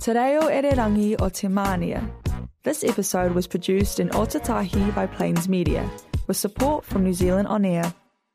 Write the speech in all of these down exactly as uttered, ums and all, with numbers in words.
Te reo Ererangi o Te Mānia. This episode was produced in Otatahi by Plains Media, with support from New Zealand On Air.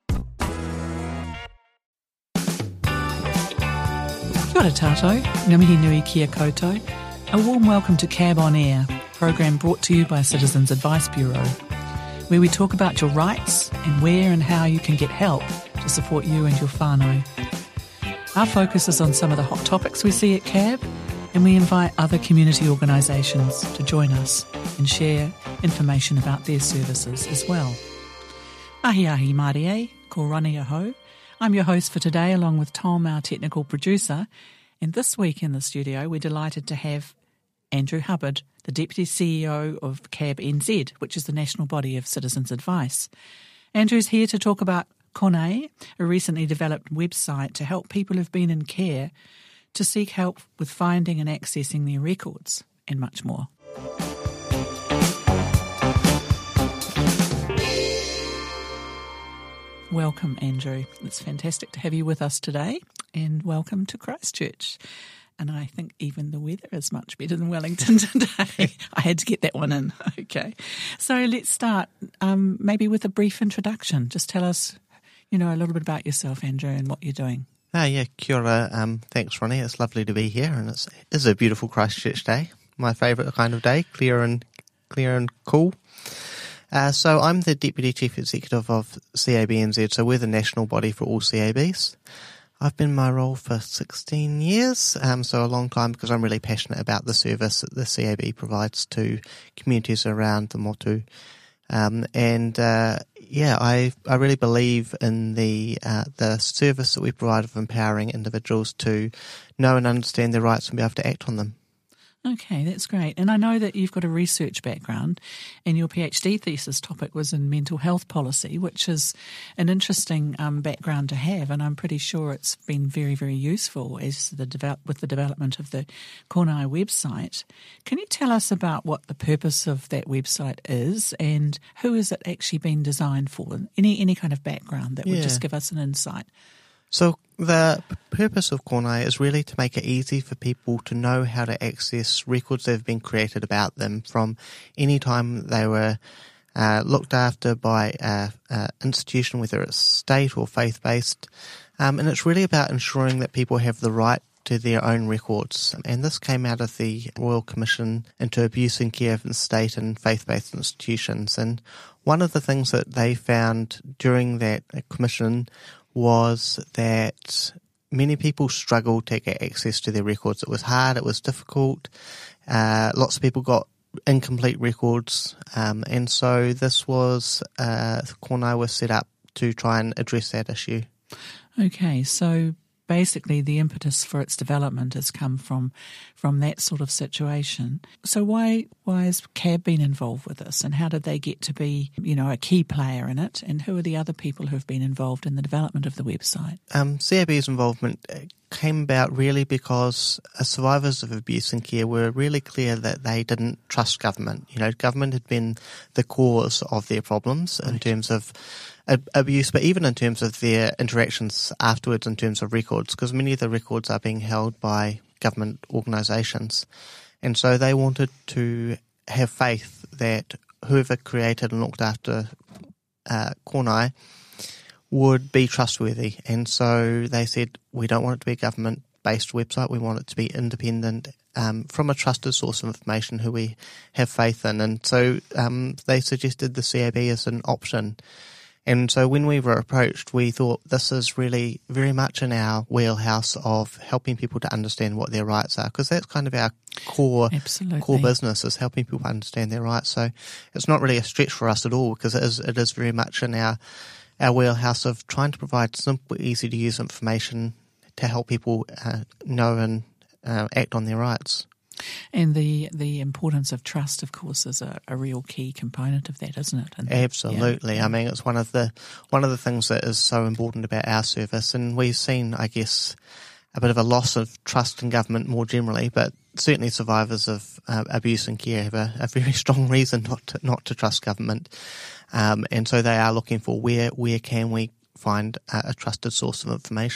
Kia ora tātou, ngā mihi nui kia koutou. A warm welcome to Cab On Air, program brought to you by Citizens Advice Bureau, where we talk about your rights and where and how you can get help to support you and your whānau. Our focus is on some of the hot topics we see at Cab, and we invite other community organisations to join us and share information about their services as well. Ahi ahi Māori e, ko Rani aho. I'm your host for today, along with Tom, our technical producer, and this week in the studio we're delighted to have Andrew Hubbard, the Deputy C E O of Cab N Z, which is the national body of Citizens Advice. Andrew's here to talk about Konei, a recently developed website to help people who've been in care to seek help with finding and accessing their records, and much more. Welcome, Andrew. It's fantastic to have you with us today, and welcome to Christchurch. And I think even the weather is much better than Wellington today. I had to get that one in. Okay. So let's start um, maybe with a brief introduction. Just tell us, you know, a little bit about yourself, Andrew, and what you're doing. Ah, yeah, kia ora. Um, thanks, Ronnie. It's lovely to be here, and it's, it's a beautiful Christchurch day. My favourite kind of day, clear and clear and cool. Uh, so I'm the Deputy Chief Executive of C A B N Z, so we're the national body for all C A Bs. I've been in my role for sixteen years, um, so a long time, because I'm really passionate about the service that the C A B provides to communities around the Motu. Um, and uh, yeah, I I really believe in the uh, the service that we provide of empowering individuals to know and understand their rights and be able to act on them. Okay, that's great. And I know that you've got a research background, and your PhD thesis topic was in mental health policy, which is an interesting um, background to have, and I'm pretty sure it's been very, very useful as the develop, with the development of the Konei website. Can you tell us about what the purpose of that website is, and who is it actually been designed for? Any any kind of background that would Yeah. just give us an insight. So the purpose of Konei is really to make it easy for people to know how to access records that have been created about them from any time they were uh, looked after by an institution, whether it's state or faith-based. Um, and it's really about ensuring that people have the right to their own records. And this came out of the Royal Commission into Abuse and Care of state and faith-based institutions. And one of the things that they found during that commission was that many people struggled to get access to their records. It was hard, it was difficult. Uh, lots of people got incomplete records. Um, and so this was, uh, Konei was set up to try and address that issue. Okay, so basically the impetus for its development has come from from that sort of situation. So why why has Cab been involved with this, and how did they get to be, you know, a key player in it, and who are the other people who have been involved in the development of the website? Um, C A B's involvement came about really because survivors of abuse and care were really clear that they didn't trust government. You know, government had been the cause of their problems right. in terms of abuse, but even in terms of their interactions afterwards in terms of records, because many of the records are being held by government organisations. And so they wanted to have faith that whoever created and looked after uh, Konei would be trustworthy. And so they said, we don't want it to be a government-based website, we want it to be independent um, from a trusted source of information who we have faith in. And so um, they suggested the C A B as an option. And so when we were approached, we thought this is really very much in our wheelhouse of helping people to understand what their rights are, because that's kind of our core Absolutely. core business, is helping people understand their rights. So it's not really a stretch for us at all, because it is it is very much in our our wheelhouse of trying to provide simple, easy to use information to help people uh, know and uh, act on their rights. And the the importance of trust, of course, is a, a real key component of that, isn't it? And Absolutely. Yeah. I mean, it's one of the one of the things that is so important about our service, and we've seen, I guess, a bit of a loss of trust in government more generally, but certainly survivors of uh, abuse and care have a, a very strong reason not to, not to trust government, um, and so they are looking for where where can we find a, a trusted source of information.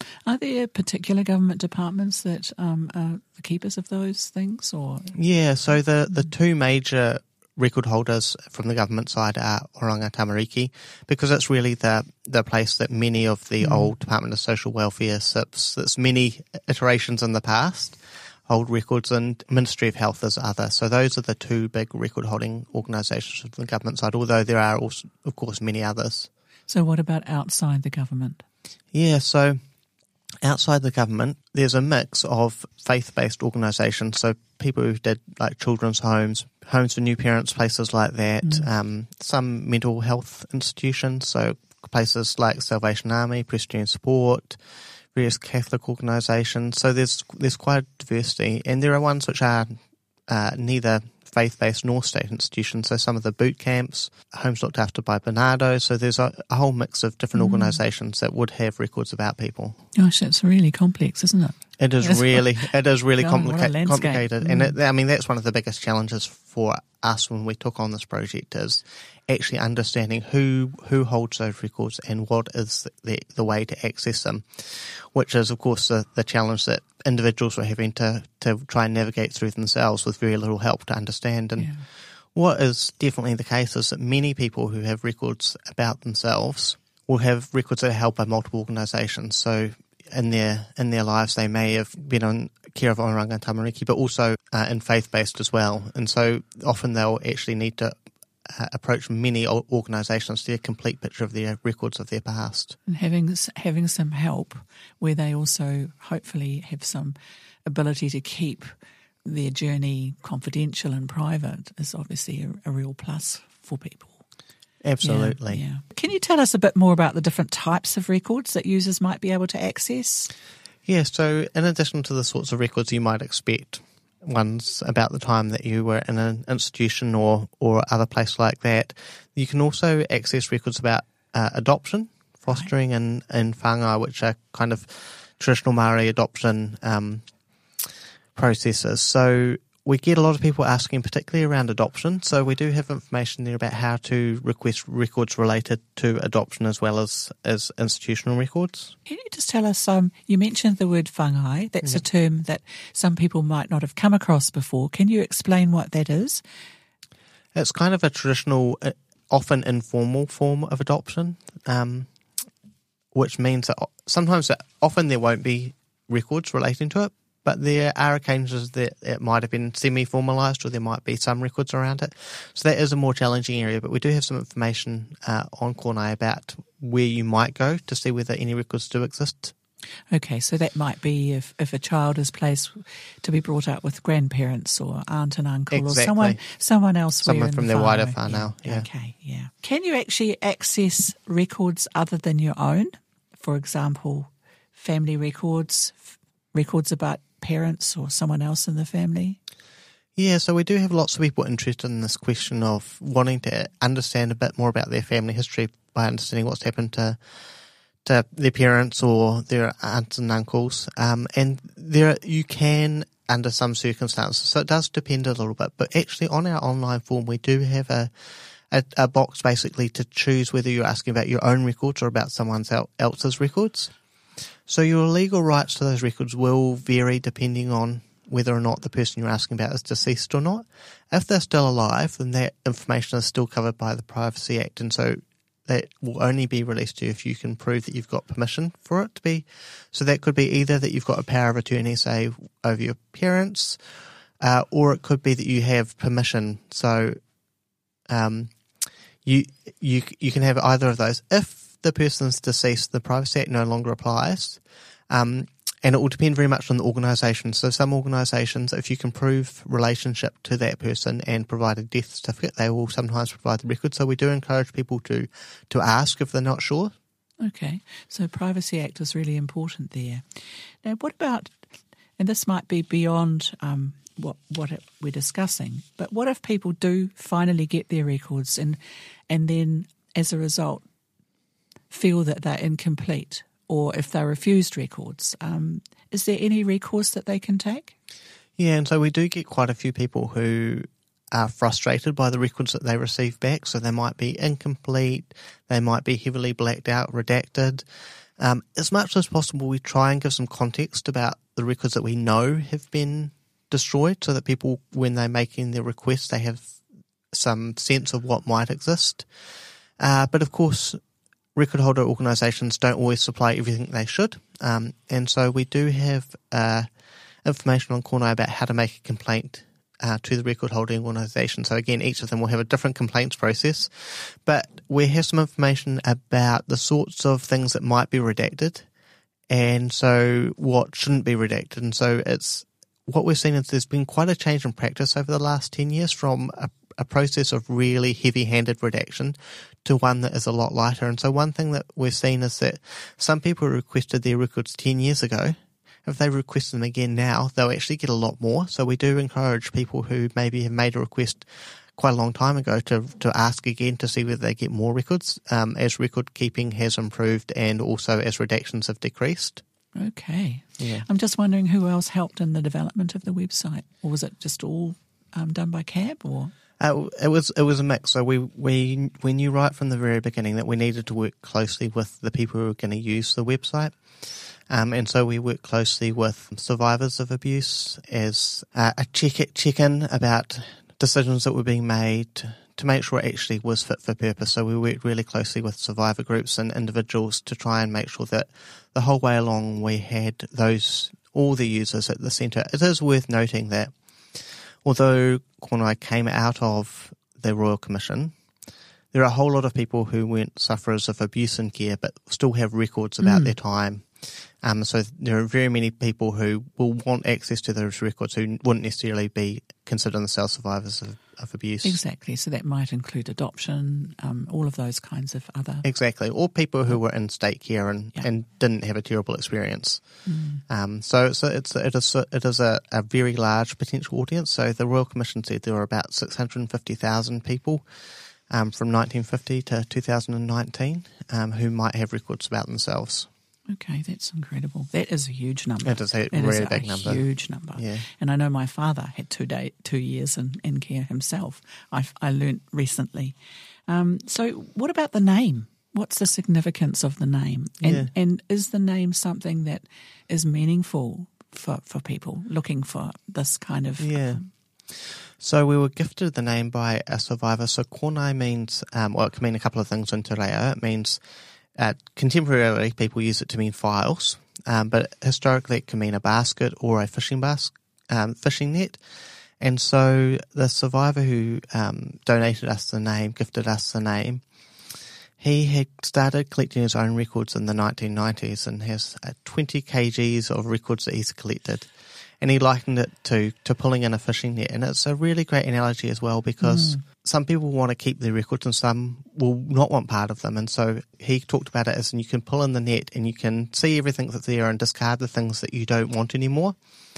Are there particular government departments that um, are the keepers of those things? Or Yeah, so the, the two major record holders from the government side are Oranga Tamariki, because it's really the the place that many of the mm. old Department of Social Welfare S I Ps, that's many iterations in the past, hold records, and Ministry of Health is other. So those are the two big record holding organisations from the government side, although there are also, of course, many others. So what about outside the government? Yeah, so outside the government, there's a mix of faith-based organisations, so people who did like children's homes, homes for new parents, places like that, mm. um, some mental health institutions, so places like Salvation Army, Presbyterian Support, various Catholic organisations. So there's there's quite a diversity, and there are ones which are uh, neither faith-based nor state institutions, so some of the boot camps, homes looked after by Bernardo, so there's a, a whole mix of different mm. organisations that would have records about people. Gosh, it's really complex, isn't it? It is That's really, it is really God, complica- complicated, mm. and it, I mean that's one of the biggest challenges for us when we took on this project, is actually understanding who who holds those records and what is the the way to access them, which is of course the, the challenge that individuals were having to, to try and navigate through themselves with very little help to understand. And yeah. what is definitely the case is that many people who have records about themselves will have records that are held by multiple organisations. So in their in their lives they may have been on care of Oranga Tamariki, but also uh, in faith-based as well. And so often they'll actually need to uh, approach many organisations to get a complete picture of their records of their past. And having having some help where they also hopefully have some ability to keep their journey confidential and private is obviously a, a real plus for people. Absolutely. Yeah, yeah. Can you tell us a bit more about the different types of records that users might be able to access? Yeah, so in addition to the sorts of records you might expect, ones about the time that you were in an institution or, or other place like that, you can also access records about uh, adoption, fostering, right. and, and whāngai, which are kind of traditional Māori adoption um, processes. So we get a lot of people asking, particularly around adoption. So we do have information there about how to request records related to adoption as well as, as institutional records. Can you just tell us, um, you mentioned the word whāngai. That's yeah. a term that some people might not have come across before. Can you explain what that is? It's kind of a traditional, often informal form of adoption, um, which means that sometimes, that often there won't be records relating to it, but there are occasions that it might have been semi-formalised or there might be some records around it. So that is a more challenging area, but we do have some information uh, on Kornai about where you might go to see whether any records do exist. Okay, so that might be if, if a child is placed to be brought up with grandparents or aunt and uncle exactly. or someone someone else. Someone from the their wider whānau. whānau. Yeah. Yeah. Okay, yeah. Can you actually access records other than your own? For example, family records, f- records about parents or someone else in the family? Yeah, so we do have lots of people interested in this question of wanting to understand a bit more about their family history by understanding what's happened to to their parents or their aunts and uncles. Um, and there you can, under some circumstances, so it does depend a little bit, but actually on our online form we do have a, a, a box basically to choose whether you're asking about your own records or about someone else's records. So your legal rights to those records will vary depending on whether or not the person you're asking about is deceased or not. If they're still alive, then that information is still covered by the Privacy Act, and so that will only be released to you if you can prove that you've got permission for it to be. So that could be either that you've got a power of attorney, say, over your parents, uh, or it could be that you have permission. So um, you you you can have either of those. If the person's deceased, the Privacy Act no longer applies, um, and it will depend very much on the organisation. So some organisations, if you can prove relationship to that person and provide a death certificate, they will sometimes provide the record. So we do encourage people to, to ask if they're not sure. Okay, so Privacy Act is really important there. Now what about, and this might be beyond um, what what it, we're discussing, but what if people do finally get their records and and then as a result feel that they're incomplete, or if they're refused records, um, is there any recourse that they can take? Yeah, and so we do get quite a few people who are frustrated by the records that they receive back. So they might be incomplete, they might be heavily blacked out, redacted. Um, as much as possible, we try and give some context about the records that we know have been destroyed so that people, when they're making their requests, they have some sense of what might exist. Uh, but of course, record holder organisations don't always supply everything they should. Um, and so we do have uh, information on Kornai about how to make a complaint Uh, to the record holding organisation. So again, each of them will have a different complaints process, but we have some information about the sorts of things that might be redacted and so what shouldn't be redacted. And so it's what we've seen is there's been quite a change in practice over the last ten years from a, a process of really heavy-handed redaction to one that is a lot lighter. And so one thing that we've seen is that some people requested their records ten years ago. If they request them again now, they'll actually get a lot more. So we do encourage people who maybe have made a request quite a long time ago to to ask again to see whether they get more records um, as record keeping has improved and also as redactions have decreased. Okay. Yeah. I'm just wondering who else helped in the development of the website, or was it just all um, done by C A B? Or Uh, it was it was a mix. So we, we we knew right from the very beginning that we needed to work closely with the people who were going to use the website. Um, and so we work closely with survivors of abuse as uh, a check check-in about decisions that were being made to make sure it actually was fit for purpose. So we worked really closely with survivor groups and individuals to try and make sure that the whole way along we had those all the users at the centre. It is worth noting that although Kornai came out of the Royal Commission, there are a whole lot of people who weren't sufferers of abuse and care but still have records about mm. their time. Um, so there are very many people who will want access to those records who wouldn't necessarily be considered themselves survivors of, of abuse. Exactly. So that might include adoption, um, all of those kinds of other... Exactly. Or people who were in state care and, yeah. and didn't have a terrible experience. Mm. Um, so so it's, it is, it is a, a very large potential audience. So the Royal Commission said there were about six hundred fifty thousand people um, from nineteen fifty to two thousand nineteen um, who might have records about themselves. Okay, that's incredible. That is a huge number. It is a it really is a big number. huge number. Yeah. And I know my father had two day, two years in, in care himself. I, I learnt recently. Um, so what about the name? What's the significance of the name? And, yeah. and is the name something that is meaningful for, for people looking for this kind of... Yeah. Um, So we were gifted the name by a survivor. So Kornai means, um, well, it can mean a couple of things in Te Reo. It means... Uh, contemporarily, people use it to mean files, um, but historically it can mean a basket or a fishing basket, um, fishing net. And so the survivor who um, donated us the name, gifted us the name, he had started collecting his own records in the nineteen nineties and has uh, twenty kilograms of records that he's collected. And he likened it to, to pulling in a fishing net. And it's a really great analogy as well because mm. some people want to keep their records and some will not want part of them. And so he talked about it as you can pull in the net and you can see everything that's there and discard the things that you don't want anymore.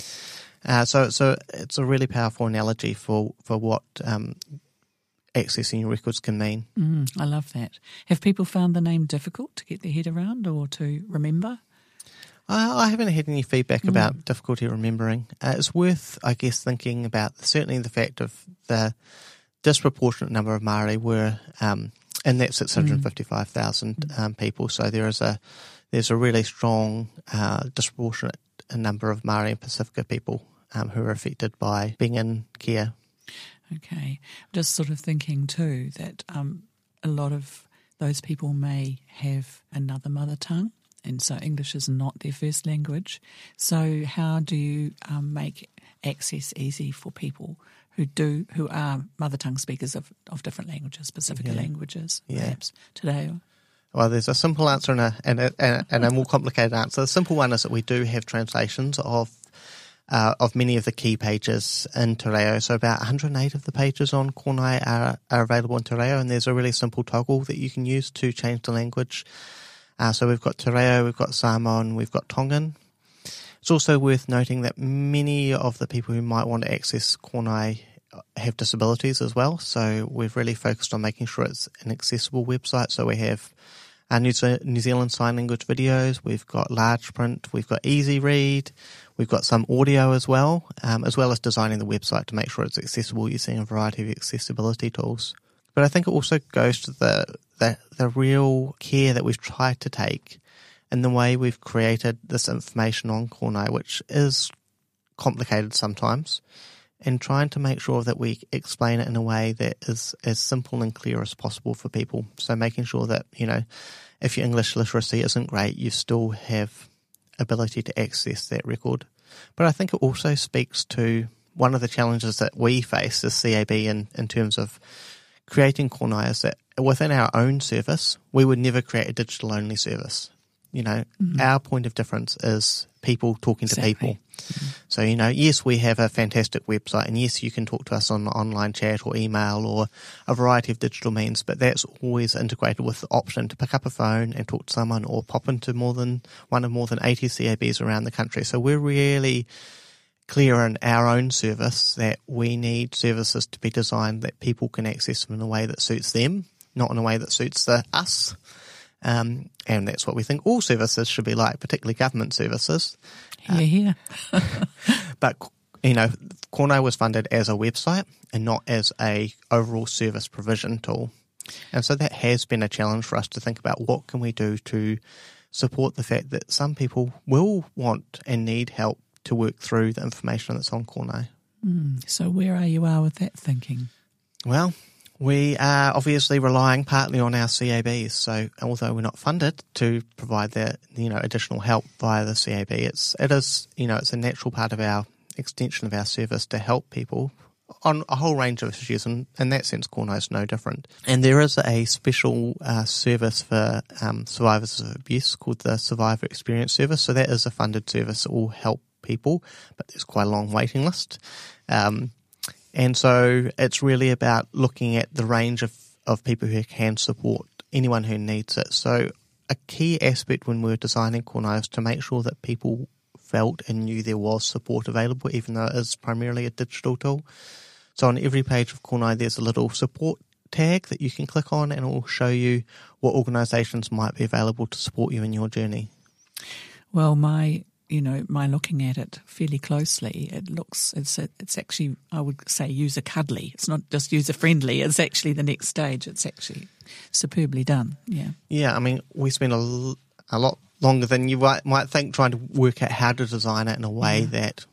Uh, so, so it's a really powerful analogy for, for what um, accessing your records can mean. Mm, I love that. Have people found the name difficult to get their head around or to remember? Uh, I haven't had any feedback about mm. difficulty remembering. Uh, it's worth, I guess, thinking about certainly the fact of the disproportionate number of Māori were um, in that six hundred fifty-five thousand mm. um, people. So there is a there's a really strong uh, disproportionate number of Māori and Pacifica people um, who are affected by being in care. Okay, just sort of thinking too that um, a lot of those people may have another mother tongue. And so English is not their first language. So how do you um, make access easy for people who do who are mother tongue speakers of, of different languages, Pacifica yeah. languages, yeah. perhaps today? Well, there's a simple answer and a, and, a, and, a, and a more complicated answer. The simple one is that we do have translations of uh, of many of the key pages in Te Reo. So about one hundred eight of the pages on Kornai are, are available in Te Reo, and there's a really simple toggle that you can use to change the language. Uh, so we've got Te Reo, we've got Samoan, we've got Tongan. It's also worth noting that many of the people who might want to access Kornai have disabilities as well. So we've really focused on making sure it's an accessible website. So we have our New Zealand Sign Language videos, we've got large print, we've got easy read, we've got some audio as well, um, as well as designing the website to make sure it's accessible using a variety of accessibility tools. But I think it also goes to the, the the real care that we've tried to take in the way we've created this information on Konai, which is complicated sometimes, and trying to make sure that we explain it in a way that is as simple and clear as possible for people. So making sure that, you know, if your English literacy isn't great, you still have ability to access that record. But I think it also speaks to one of the challenges that we face as C A B in, in terms of creating Konai is that within our own service, we would never create a digital-only service. You know, mm-hmm. our point of difference is people talking exactly. to people. Mm-hmm. So, you know, yes, we have a fantastic website, and yes, you can talk to us on online chat or email or a variety of digital means, but that's always integrated with the option to pick up a phone and talk to someone or pop into more than one of more than eighty C A Bs around the country. So we're really clear in our own service that we need services to be designed that people can access them in a way that suits them, not in a way that suits the us. Um, and that's what we think all services should be like, particularly government services. Yeah, yeah. Uh, but, you know, Konai was funded as a website and not as a overall service provision tool. And so that has been a challenge for us to think about what can we do to support the fact that some people will want and need help to work through the information that's on Konai. Mm, so where are you are with that thinking? Well, we are obviously relying partly on our C A Bs. So although we're not funded to provide that, you know, additional help via the C A B, it's it is you know it's a natural part of our extension of our service to help people on a whole range of issues, and in that sense, Konai is no different. And there is a special uh, service for um, survivors of abuse called the Survivor Experience Service. So that is a funded service that will help people, but there's quite a long waiting list. Um, and so it's really about looking at the range of, of people who can support anyone who needs it. So a key aspect when we were designing Konai is to make sure that people felt and knew there was support available, even though it is primarily a digital tool. So on every page of Konai, there's a little support tag that you can click on, and it will show you what organisations might be available to support you in your journey. Well, my, you know, my looking at it fairly closely, it looks, it's it's actually, I would say, user-cuddly. It's not just user-friendly. It's actually the next stage. It's actually superbly done, yeah. Yeah, I mean, we spent a, a lot longer than you might, might think trying to work out how to design it in a way yeah. that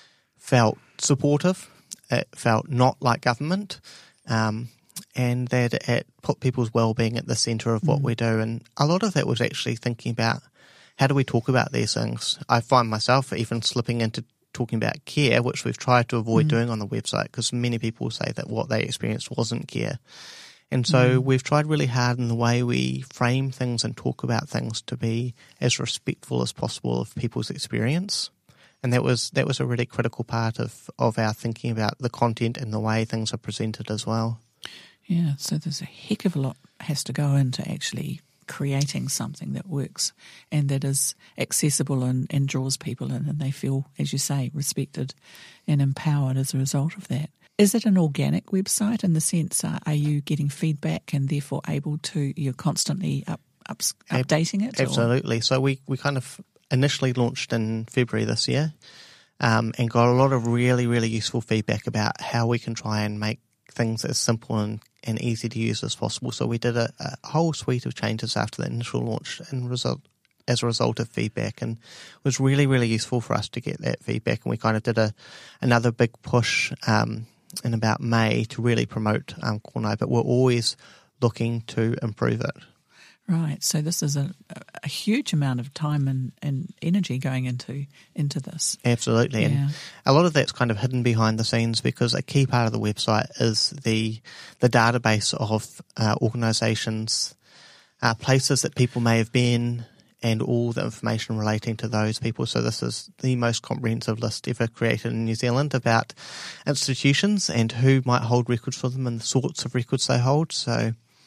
felt supportive. It felt not like government, um, and that it put people's well-being at the centre of what mm. we do. And a lot of that was actually thinking about how do we talk about these things. I find myself even slipping into talking about care, which we've tried to avoid mm. doing on the website, because many people say that what they experienced wasn't care. And so mm. we've tried really hard in the way we frame things and talk about things to be as respectful as possible of people's experience. And that was that was a really critical part of, of our thinking about the content and the way things are presented as well. Yeah, so there's a heck of a lot has to go into actually creating something that works and that is accessible and, and draws people in, and they feel, as you say, respected and empowered as a result of that. Is it an organic website in the sense, uh, are you getting feedback and therefore able to, you're constantly up, up, updating it? Absolutely. Or? So we, we kind of initially launched in February this year um, and got a lot of really, really useful feedback about how we can try and make things as simple and, and easy to use as possible. So we did a, a whole suite of changes after the initial launch and result as a result of feedback, and it was really, really useful for us to get that feedback. And we kind of did a another big push um, in about May to really promote um, Konai, but we're always looking to improve it. Right, so this is a, a huge amount of time and, and energy going into into this. Absolutely, yeah. And a lot of that's kind of hidden behind the scenes, because a key part of the website is the the database of uh, organisations, uh, places that people may have been, and all the information relating to those people. So this is the most comprehensive list ever created in New Zealand about institutions and who might hold records for them and the sorts of records they hold. So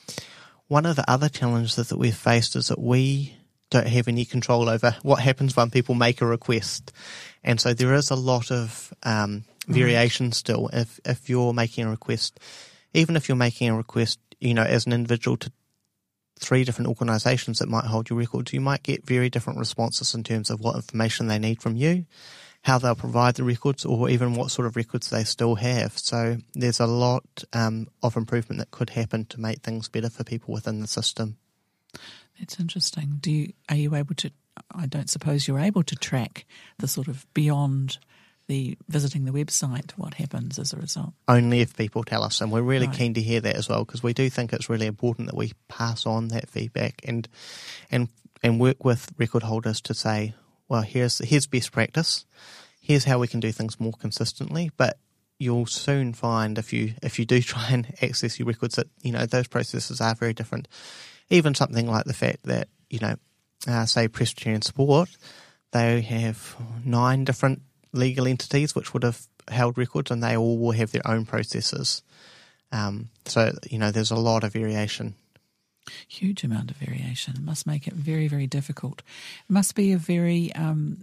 one of the other challenges that we've faced is that we don't have any control over what happens when people make a request. And so there is a lot of um, variation still. If if you're making a request, even if you're making a request, you know, as an individual to three different organisations that might hold your records, you might get very different responses in terms of what information they need from you, how they'll provide the records, or even what sort of records they still have. So there's a lot um, of improvement that could happen to make things better for people within the system. That's interesting. Do you, are you able to I don't suppose you're able to track the sort of beyond the visiting the website, what happens as a result. Only if people tell us, and we're really Right. keen to hear that as well, because we do think it's really important that we pass on that feedback and and and work with record holders to say, well, here's here's best practice, here's how we can do things more consistently. But you'll soon find if you if you do try and access your records that, you know, those processes are very different. Even something like the fact that, you know, uh, say Presbyterian Support, they have nine different legal entities which would have held records, and they all will have their own processes. Um, so, you know, there's a lot of variation. Huge amount of variation. It must make it very, very difficult. It must be a very um,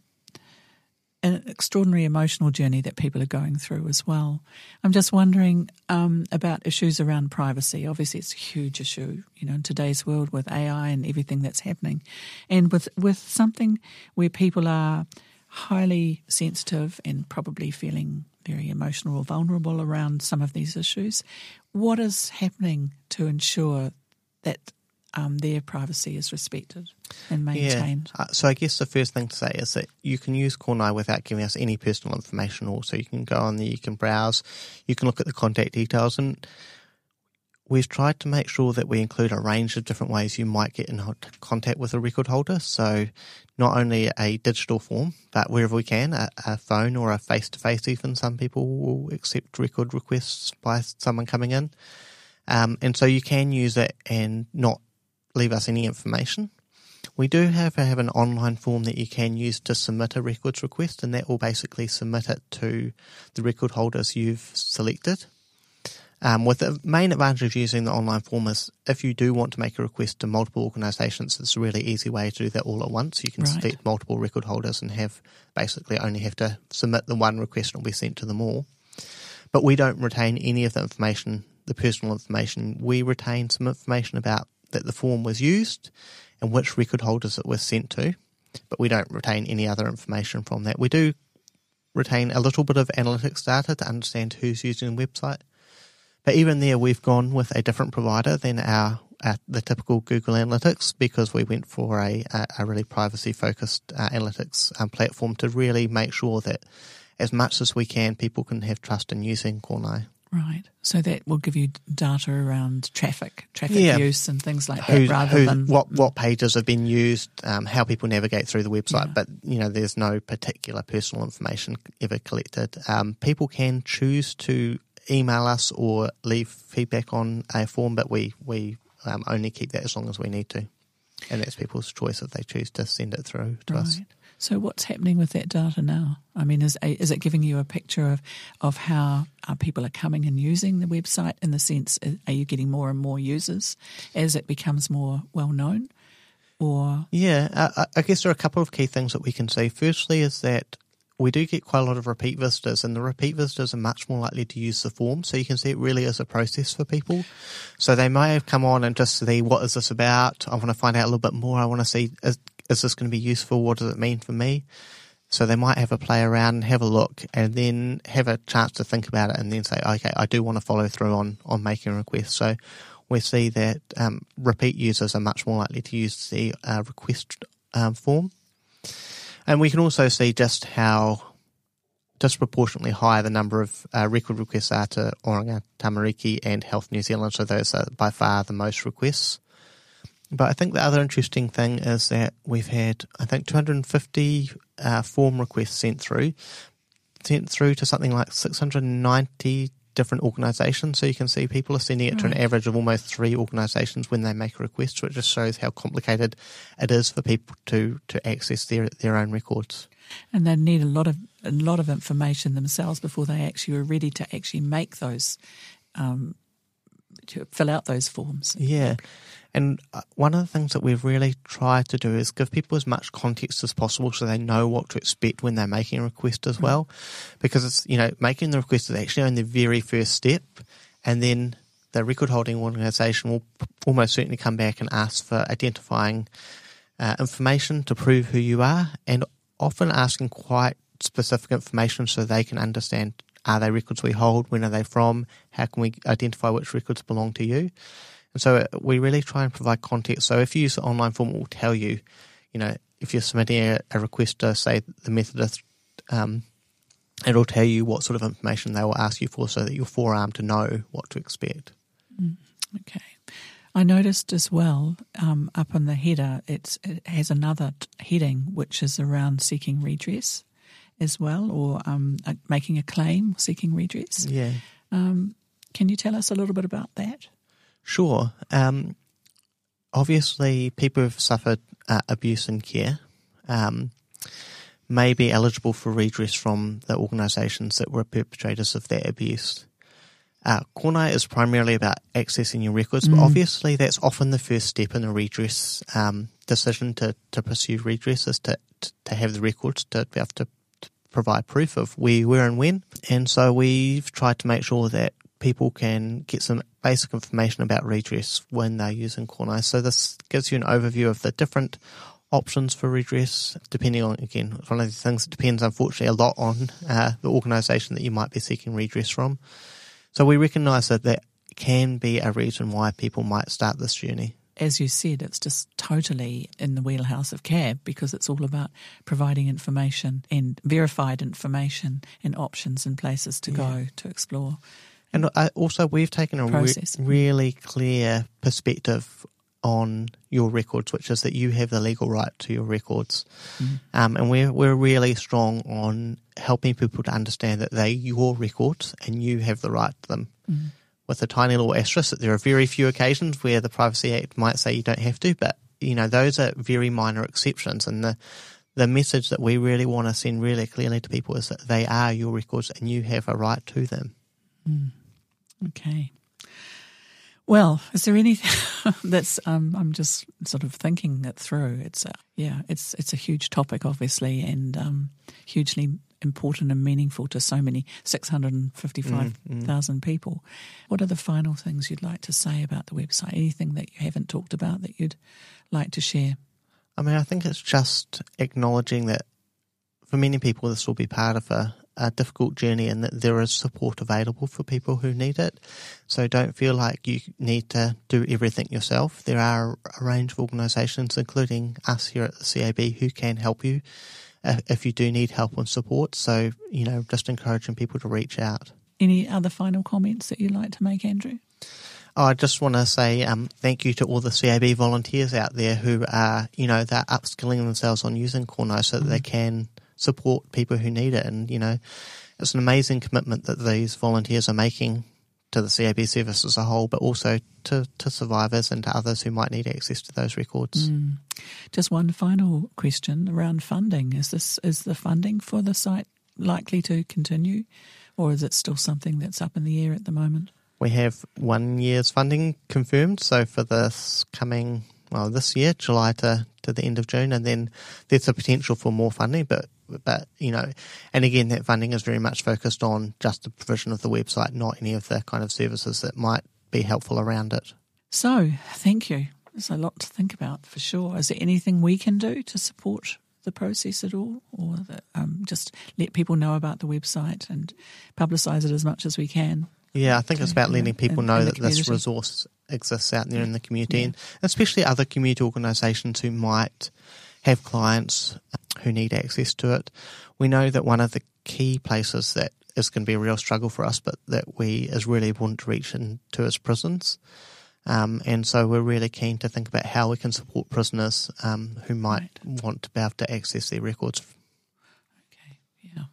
an extraordinary emotional journey that people are going through as well. I'm just wondering um, about issues around privacy. Obviously, it's a huge issue, you know, in today's world with A I and everything that's happening. And with, with something where people are highly sensitive and probably feeling very emotional or vulnerable around some of these issues, what is happening to ensure that um, their privacy is respected and maintained? Yeah. Uh, so I guess the first thing to say is that you can use Kornai without giving us any personal information. Also, you can go on there, you can browse, you can look at the contact details, and we've tried to make sure that we include a range of different ways you might get in contact with a record holder. So not only a digital form, but wherever we can, a, a phone or a face-to-face even. Some people will accept record requests by someone coming in. Um, and so you can use it and not leave us any information. We do have, have an online form that you can use to submit a records request, and that will basically submit it to the record holders you've selected. Um, with the main advantage of using the online form is if you do want to make a request to multiple organisations, it's a really easy way to do that all at once. You can Right. select multiple record holders and have basically only have to submit the one request and it'll be sent to them all. But we don't retain any of the information, the personal information. We retain some information about that the form was used and which record holders it was sent to, but we don't retain any other information from that. We do retain a little bit of analytics data to understand who's using the website. But even there, we've gone with a different provider than our, our the typical Google Analytics, because we went for a, a, a really privacy-focused uh, analytics um, platform to really make sure that as much as we can, people can have trust in using Kornai. Right. So that will give you data around traffic, traffic Yeah. use and things like Who, that, rather who, than what what pages have been used, um, how people navigate through the website. Yeah. But, you know, there's no particular personal information ever collected. Um, people can choose to email us or leave feedback on a form, but we, we um, only keep that as long as we need to. And that's people's choice if they choose to send it through to right. us. So what's happening with that data now? I mean, is is it giving you a picture of, of how uh, people are coming and using the website, in the sense, are you getting more and more users as it becomes more well-known? Or Yeah, uh, I guess there are a couple of key things that we can see. Firstly is that we do get quite a lot of repeat visitors, and the repeat visitors are much more likely to use the form, so you can see it really is a process for people. So they may have come on and just see, what is this about? I want to find out a little bit more. I want to see, is, is this going to be useful? What does it mean for me? So they might have a play around and have a look, and then have a chance to think about it, and then say, okay, I do want to follow through on, on making a request. So we see that um, repeat users are much more likely to use the uh, request um, form. And we can also see just how disproportionately high the number of uh, record requests are to Oranga Tamariki and Health New Zealand, so those are by far the most requests. But I think the other interesting thing is that we've had, I think, two hundred fifty uh, form requests sent through, sent through to something like six hundred ninety different organisations. So you can see people are sending it to an average of almost three organisations when they make a request, which just shows how complicated it is for people to, to access their their own records. and they need a lot of a lot of information themselves before they actually are ready to actually make those, um, to fill out those forms. Yeah. And one of the things that we've really tried to do is give people as much context as possible so they know what to expect when they're making a request as well. Because it's, you know, making the request is actually only the very first step, and then the record holding organisation will almost certainly come back and ask for identifying uh, information to prove who you are, and often asking quite specific information so they can understand, are they records we hold, when are they from, how can we identify which records belong to you. And so we really try and provide context. So if you use the online form, it will tell you, you know, if you're submitting a, a request to, say, the Methodist, um, it'll tell you what sort of information they will ask you for so that you're forearmed to know what to expect. Mm, okay. I noticed as well, um, up in the header, it's, it has another t- heading which is around seeking redress as well, or um, uh, making a claim, seeking redress. Yeah. Um, can you tell us a little bit about that? Sure. Um, obviously, people who've suffered uh, abuse in care um, may be eligible for redress from the organisations that were perpetrators of that abuse. Uh, Konai is primarily about accessing your records, but Mm. obviously that's often the first step in a redress um, decision to, to pursue redress is to, to, to have the records to be able to, to provide proof of where you were and when. And so we've tried to make sure that people can get some basic information about redress when they're using Konai. So this gives you an overview of the different options for redress, depending on, again, one of the things that depends, unfortunately, a lot on uh, the organisation that you might be seeking redress from. So we recognise that that can be a reason why people might start this journey. As you said, it's just totally in the wheelhouse of C A B because it's all about providing information and verified information and options and places to Yeah. go to explore. And uh, also we've taken a re- Process. really clear perspective on your records, which is that you have the legal right to your records. Mm. Um, and we're, we're really strong on helping people to understand that they're your records and you have the right to them. Mm. With a tiny little asterisk that there are very few occasions where the Privacy Act might say you don't have to, but, you know, those are very minor exceptions. And the, the message that we really want to send really clearly to people is that they are your records and you have a right to them. Mm. Okay. Well, is there anything that's? Um, I'm just sort of thinking it through. It's a, yeah, it's it's a huge topic, obviously, and um, hugely important and meaningful to so many six hundred and fifty-five thousand mm, mm. people. What are the final things you'd like to say about the website? Anything that you haven't talked about that you'd like to share? I mean, I think it's just acknowledging that for many people this will be part of a, a difficult journey and that there is support available for people who need it. So don't feel like you need to do everything yourself. There are a range of organisations, including us here at the C A B, who can help you if you do need help and support. So, you know, just encouraging people to reach out. Any other final comments that you'd like to make, Andrew? Oh, I just want to say um, thank you to all the C A B volunteers out there who are, you know, they're upskilling themselves on using Konai so that mm. they can support people who need it. And, you know, it's an amazing commitment that these volunteers are making to the C A B service as a whole, but also to, to survivors and to others who might need access to those records. Mm. Just one final question around funding. Is this is the funding for the site likely to continue, or is it still something that's up in the air at the moment? We have one year's funding confirmed, so for this coming, well, this year, July to, to the end of June, and then there's a potential for more funding, but, but you know, and again, that funding is very much focused on just the provision of the website, not any of the kind of services that might be helpful around it. So, thank you. There's a lot to think about for sure. Is there anything we can do to support the process at all, or that, um, just let people know about the website and publicise it as much as we can? Yeah, I think it's about letting people in, know in that this resource exists out there in the community, yeah. and especially other community organisations who might have clients who need access to it. We know that one of the key places that is going to be a real struggle for us, but that we is really important to reach into is prisons. Um, and so we're really keen to think about how we can support prisoners um, who might right. want to be able to access their records. Okay, yeah.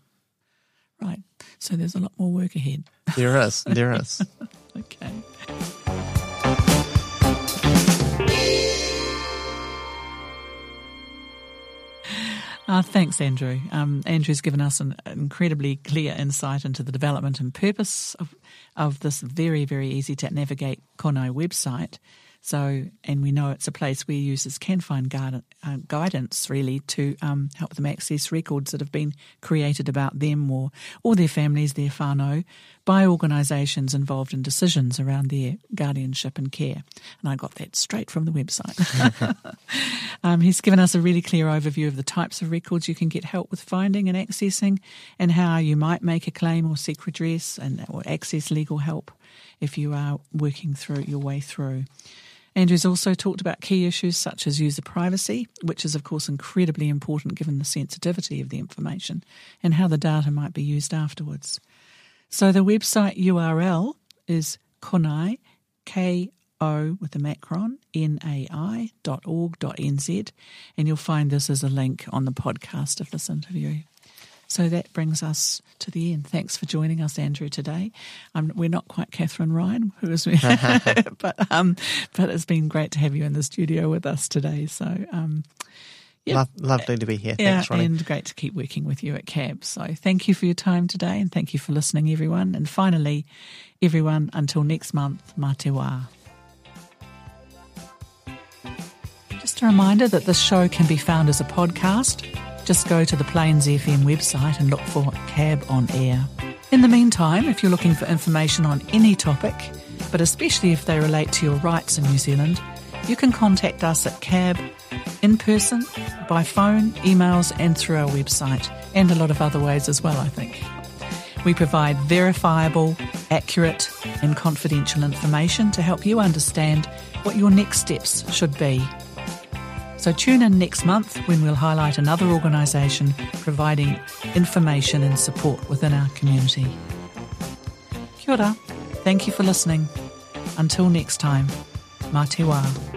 Right. So there's a lot more work ahead. There is, there is. Okay. Uh, thanks, Andrew. Um, Andrew's given us an incredibly clear insight into the development and purpose of, of this very, very easy to navigate Konai website. So, and we know it's a place where users can find guide, uh, guidance, really, to um, help them access records that have been created about them or, or their families, their whānau, by organisations involved in decisions around their guardianship and care. And I got that straight from the website. um, he's given us a really clear overview of the types of records you can get help with finding and accessing, and how you might make a claim or seek redress and or access legal help if you are working through your way through. Andrew's also talked about key issues such as user privacy, which is of course incredibly important given the sensitivity of the information and how the data might be used afterwards. So the website U R L is konai, K O with the macron, N A I dot org dot N Z, and you'll find this as a link on the podcast of this interview. So that brings us to the end. Thanks for joining us, Andrew, today. Um, we're not quite Catherine Ryan, who is, but um, but it's been great to have you in the studio with us today. So, um, yeah, Lo- lovely to be here. Yeah, Thanks, Ronnie. And great to keep working with you at C A B. So, thank you for your time today, and thank you for listening, everyone. And finally, everyone, until next month, mā te wā. Just a reminder that this show can be found as a podcast. Just go to the Plains F M website and look for C A B On Air. In the meantime, if you're looking for information on any topic, but especially if they relate to your rights in New Zealand, you can contact us at C A B in person, by phone, emails and through our website, and a lot of other ways as well, I think. We provide verifiable, accurate and confidential information to help you understand what your next steps should be. So tune in next month when we'll highlight another organisation providing information and support within our community. Kia ora. Thank you for listening. Until next time, mā te wā.